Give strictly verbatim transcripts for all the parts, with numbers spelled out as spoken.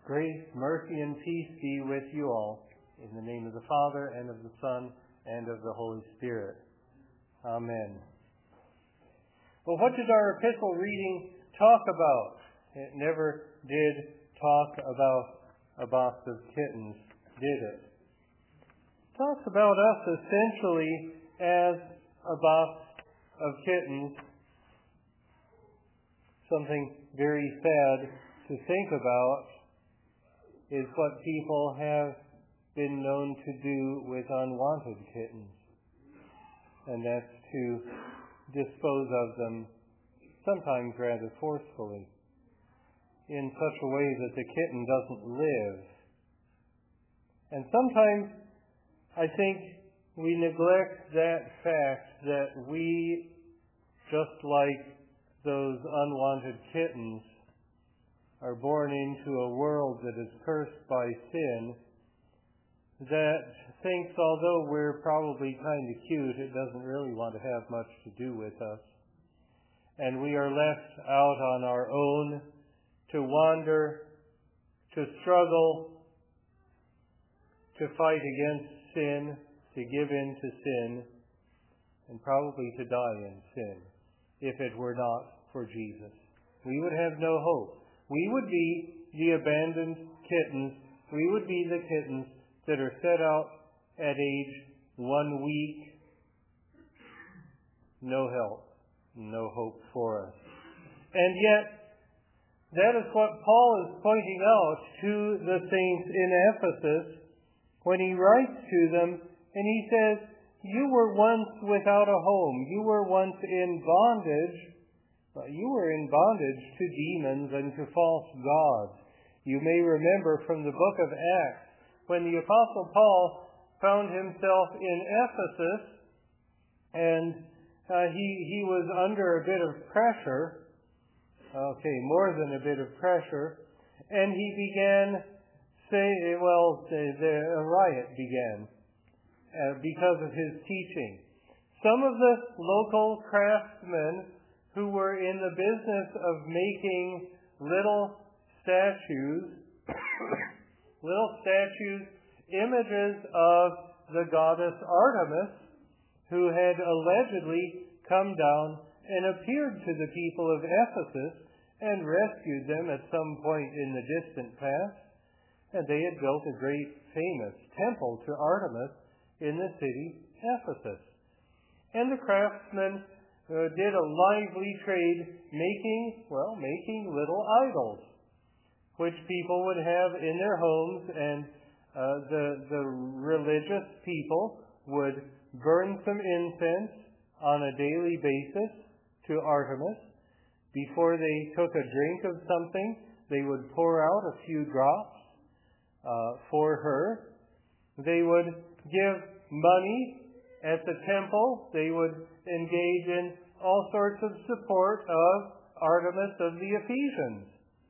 Grace, mercy, and peace be with you all. In the name of the Father, and of the Son, and of the Holy Spirit. Amen. Well, what did our epistle reading talk about? It never did talk about a box of kittens, did it? It talks about us essentially as a box of kittens. Something very sad to think about is what people have been known to do with unwanted kittens. And that's to dispose of them, sometimes rather forcefully, in such a way that the kitten doesn't live. And sometimes I think we neglect that fact that we, just like those unwanted kittens, are born into a world that is cursed by sin, that thinks although we're probably kind of cute, it doesn't really want to have much to do with us. And we are left out on our own to wander, to struggle, to fight against sin, to give in to sin, and probably to die in sin, if it were not for Jesus. We would have no hope. We would be the abandoned kittens. We would be the kittens that are set out at age one week. No help, no hope for us. And yet, that is what Paul is pointing out to the saints in Ephesus when he writes to them, and he says, you were once without a home. You were once in bondage. You were in bondage to demons and to false gods. You may remember from the book of Acts, when the Apostle Paul found himself in Ephesus, and uh, he, he was under a bit of pressure, okay, more than a bit of pressure, and he began, say, well, the, the, a riot began uh, because of his teaching. Some of the local craftsmen who were in the business of making little statues, little statues, images of the goddess Artemis, who had allegedly come down and appeared to the people of Ephesus and rescued them at some point in the distant past. And they had built a great famous temple to Artemis in the city Ephesus. And the craftsmen Uh, did a lively trade making, well, making little idols, which people would have in their homes, and uh, the, the religious people would burn some incense on a daily basis to Artemis. Before they took a drink of something, they would pour out a few drops uh, for her. They would give money at the temple. They would engage in all sorts of support of Artemis of the Ephesians.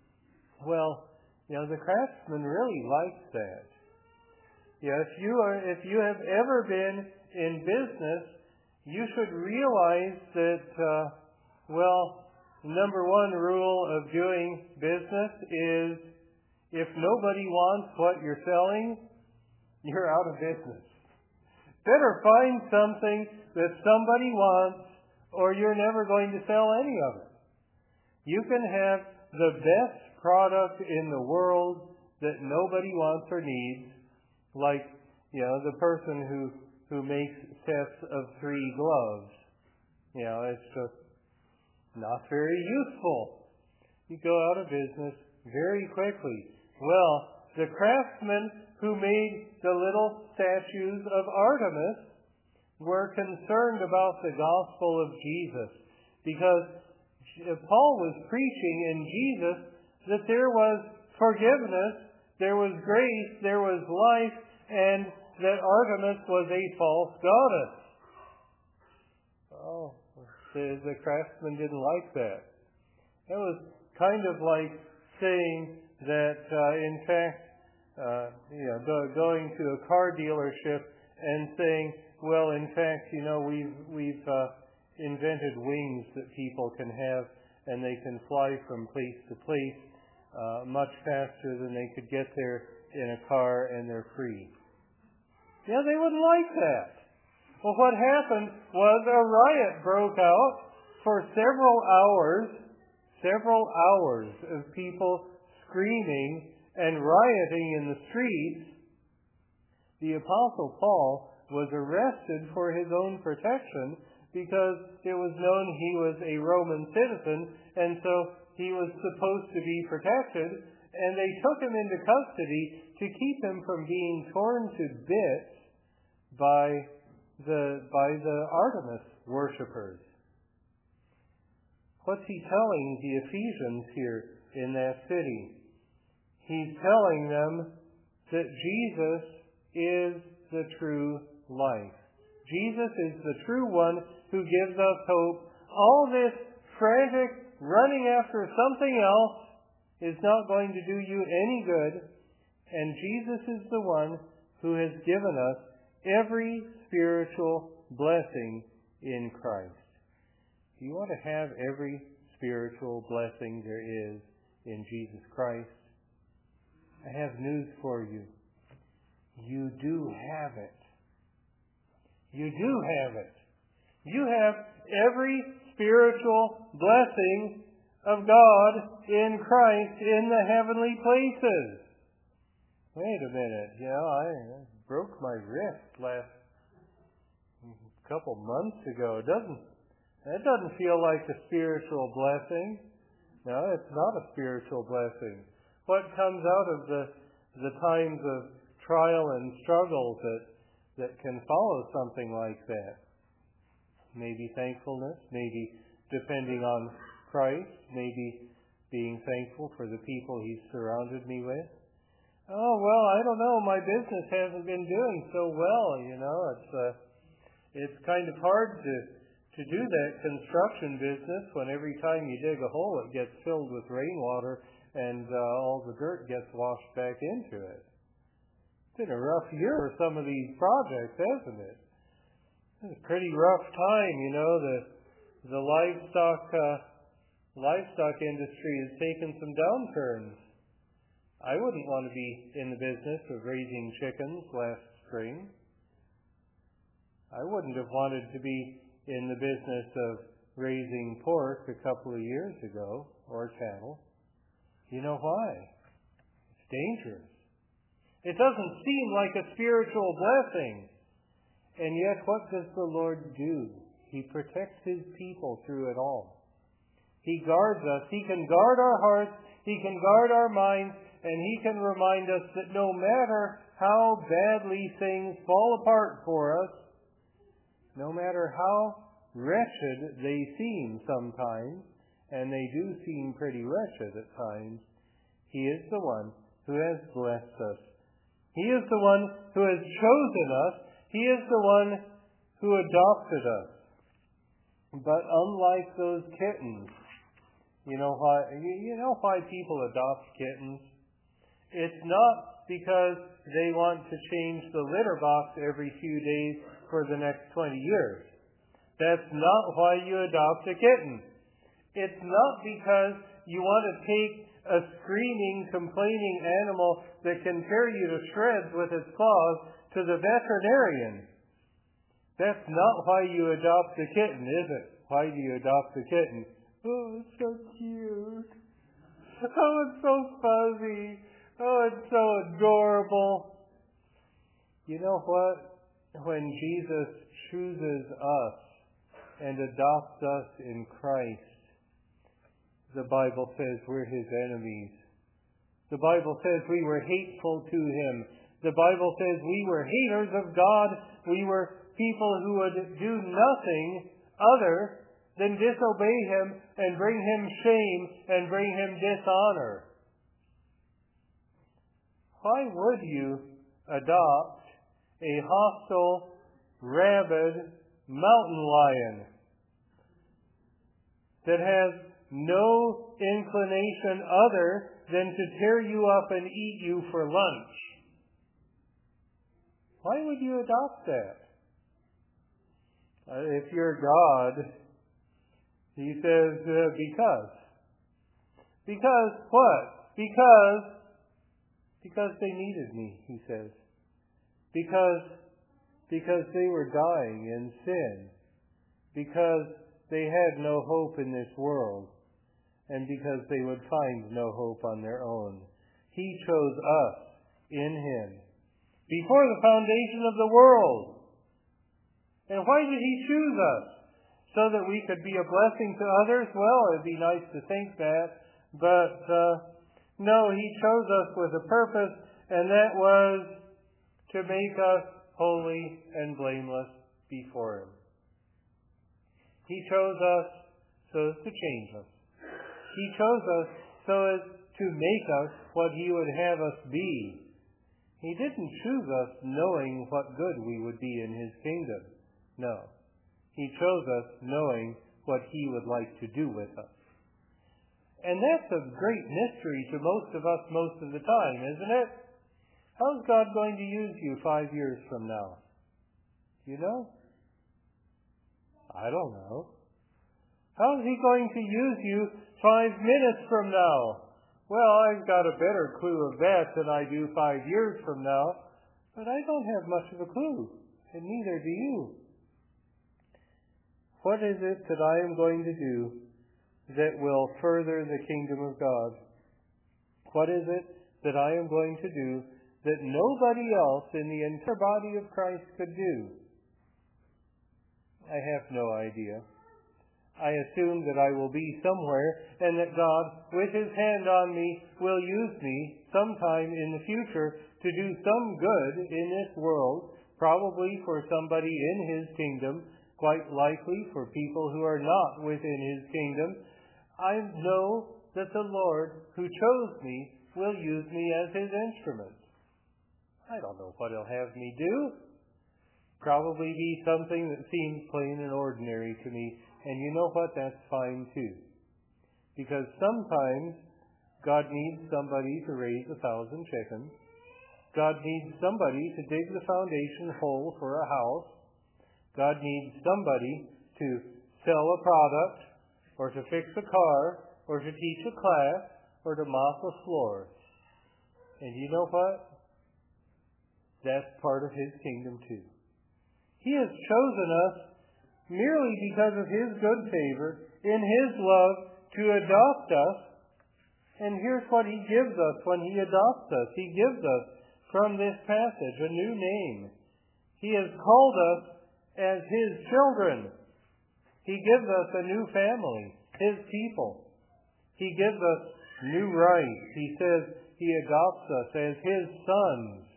Well, you know, the craftsman really likes that. Yeah, if you are, if you have ever been in business, you should realize that, uh, well, the number one rule of doing business is if nobody wants what you're selling, you're out of business. Better find something that somebody wants, or you're never going to sell any of it. You can have the best product in the world that nobody wants or needs, like, you know, the person who, who makes sets of three gloves. You know, it's just not very useful. You go out of business very quickly. Well, the craftsmen who made the little statues of Artemis were concerned about the gospel of Jesus, because Paul was preaching in Jesus that there was forgiveness, there was grace, there was life, and that Artemis was a false goddess. Oh, the, the craftsman didn't like that. It was kind of like saying that, uh, in fact, uh, you know, go, going to a car dealership and saying, well, in fact, you know, we've we've uh, invented wings that people can have, and they can fly from place to place. uh, much faster than they could get there in a car, and they're free. Yeah, they wouldn't like that. Well, what happened was a riot broke out for several hours, several hours of people screaming and rioting in the streets. The Apostle Paul was arrested for his own protection because it was known he was a Roman citizen, and so he was supposed to be protected, and they took him into custody to keep him from being torn to bits by the by the Artemis worshippers. What's he telling the Ephesians here in that city? He's telling them that Jesus is the true life. Jesus is the true one who gives us hope. All this frantic running after something else is not going to do you any good. And Jesus is the one who has given us every spiritual blessing in Christ. Do you want to have every spiritual blessing there is in Jesus Christ? I have news for you. You do have it. You do have it. You have every spiritual blessing of God in Christ in the heavenly places. Wait a minute. You know, I broke my wrist last couple months ago. Doesn't that doesn't feel like a spiritual blessing? No, it's not a spiritual blessing. What comes out of the the times of trial and struggle that that can follow something like that? Maybe thankfulness, maybe depending on Christ, maybe being thankful for the people He's surrounded me with. Oh, well, I don't know, my business hasn't been doing so well, you know. It's uh, it's kind of hard to, to do that construction business when every time you dig a hole it gets filled with rainwater and uh, all the dirt gets washed back into it. It's been a rough year for some of these projects, hasn't it? It's a pretty rough time, you know. The the livestock uh, livestock industry has taken some downturns. I wouldn't want to be in the business of raising chickens last spring. I wouldn't have wanted to be in the business of raising pork a couple of years ago, or cattle. You know why? It's dangerous. It doesn't seem like a spiritual blessing. And yet, what does the Lord do? He protects His people through it all. He guards us. He can guard our hearts. He can guard our minds. And He can remind us that no matter how badly things fall apart for us, no matter how wretched they seem sometimes, and they do seem pretty wretched at times, He is the one who has blessed us. He is the one who has chosen us. He is the one who adopted us. But unlike those kittens, you know why, you know why people adopt kittens? It's not because they want to change the litter box every few days for the next twenty years. That's not why you adopt a kitten. It's not because you want to take a screaming, complaining animal that can tear you to shreds with its claws to the veterinarian. That's not why you adopt a kitten, is it? Why do you adopt a kitten? Oh, it's so cute. Oh, it's so fuzzy. Oh, it's so adorable. You know what? When Jesus chooses us and adopts us in Christ, the Bible says we're His enemies. The Bible says we were hateful to Him. The Bible says we were haters of God. We were people who would do nothing other than disobey Him and bring Him shame and bring Him dishonor. Why would you adopt a hostile, rabid mountain lion that has no inclination other than to tear you up and eat you for lunch? Why would you adopt that? Uh, if you're God, He says, uh, because. Because what? Because, because they needed me, he says. Because, because they were dying in sin. Because they had no hope in this world. And because they would find no hope on their own. He chose us in Him before the foundation of the world. And why did He choose us? So that we could be a blessing to others? Well, it'd be nice to think that. But uh, no, He chose us with a purpose, and that was to make us holy and blameless before Him. He chose us so as to change us. He chose us so as to make us what He would have us be. He didn't choose us knowing what good we would be in His kingdom. No. He chose us knowing what He would like to do with us. And that's a great mystery to most of us most of the time, isn't it? How's God going to use you five years from now? You know? I don't know. How's He going to use you five minutes from now? Well, I've got a better clue of that than I do five years from now, but I don't have much of a clue, and neither do you. What is it that I am going to do that will further the kingdom of God? What is it that I am going to do that nobody else in the entire body of Christ could do? I have no idea. I assume that I will be somewhere and that God, with His hand on me, will use me sometime in the future to do some good in this world, probably for somebody in His kingdom, quite likely for people who are not within His kingdom. I know that the Lord who chose me will use me as His instrument. I don't know what He'll have me do. Probably be something that seems plain and ordinary to me. And you know what? That's fine too. Because sometimes God needs somebody to raise a thousand chickens. God needs somebody to dig the foundation hole for a house. God needs somebody to sell a product, or to fix a car, or to teach a class, or to mop a floor. And you know what? That's part of His kingdom too. He has chosen us merely because of His good favor, in His love, to adopt us. And here's what He gives us when He adopts us. He gives us, from this passage, a new name. He has called us as His children. He gives us a new family, His people. He gives us new rights. He says He adopts us as His sons.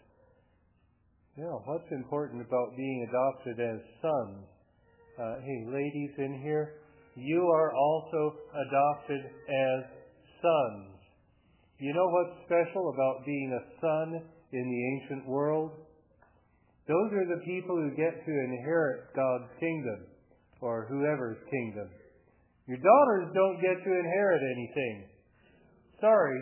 You know, what's important about being adopted as sons? Uh, hey, ladies in here, you are also adopted as sons. You know what's special about being a son in the ancient world? Those are the people who get to inherit God's kingdom, or whoever's kingdom. Your daughters don't get to inherit anything. Sorry.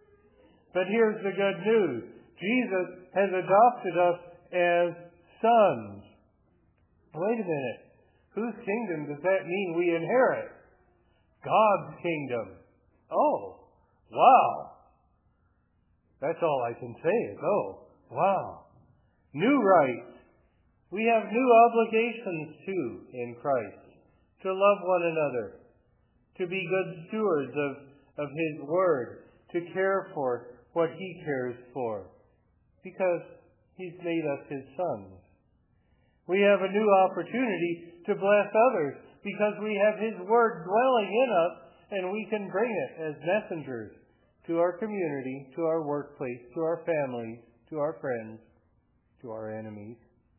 But here's the good news. Jesus has adopted us as sons. Wait a minute. Whose kingdom does that mean we inherit? God's kingdom. Oh, wow. That's all I can say is, oh, wow. New rights. We have new obligations too in Christ. To love one another. To be good stewards of, of His Word. To care for what He cares for. Because He's made us His sons. We have a new opportunity to bless others because we have His Word dwelling in us, and we can bring it as messengers to our community, to our workplace, to our families, to our friends, to our enemies.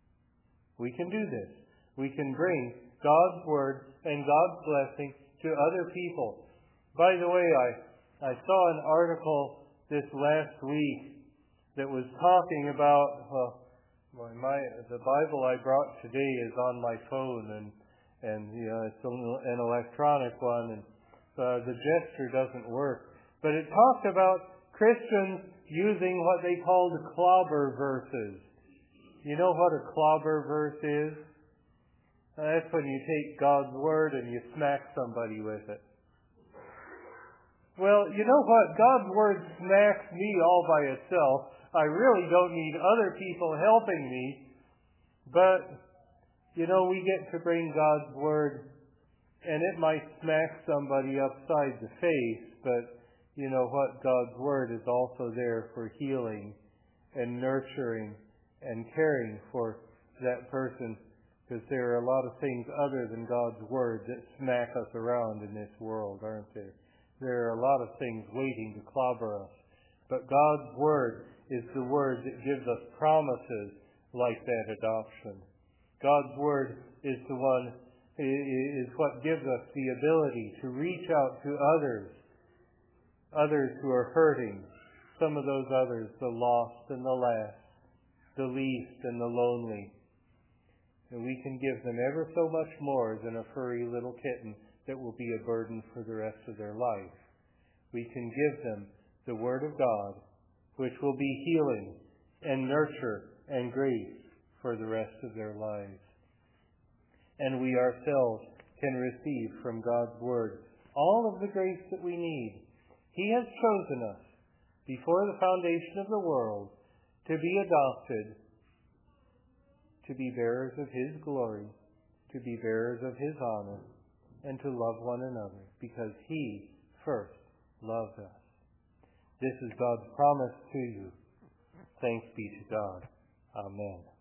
We can do this. We can bring God's Word and God's blessing to other people. By the way, I, I saw an article this last week that was talking about, well, my, my the Bible I brought today is on my phone, and and you know it's an electronic one, and uh, the gesture doesn't work. But it talked about Christians using what they called clobber verses. You know what a clobber verse is? That's when you take God's Word and you smack somebody with it. well, you know what? God's Word smacks me all by itself. I really don't need other people helping me. But, you know, we get to bring God's Word, and it might smack somebody upside the face, but you know what? God's Word is also there for healing and nurturing and caring for that person, because there are a lot of things other than God's Word that smack us around in this world, aren't there? There are a lot of things waiting to clobber us. But God's Word is the Word that gives us promises like that adoption. God's Word is the one, is what gives us the ability to reach out to others, others who are hurting, some of those others, the lost and the last, the least and the lonely. And we can give them ever so much more than a furry little kitten that will be a burden for the rest of their life. We can give them the Word of God, which will be healing and nurture and grace for the rest of their lives. And we ourselves can receive from God's Word all of the grace that we need. He has chosen us before the foundation of the world to be adopted, to be bearers of His glory, to be bearers of His honor, and to love one another, because He first loved us. This is God's promise to you. Thanks be to God. Amen.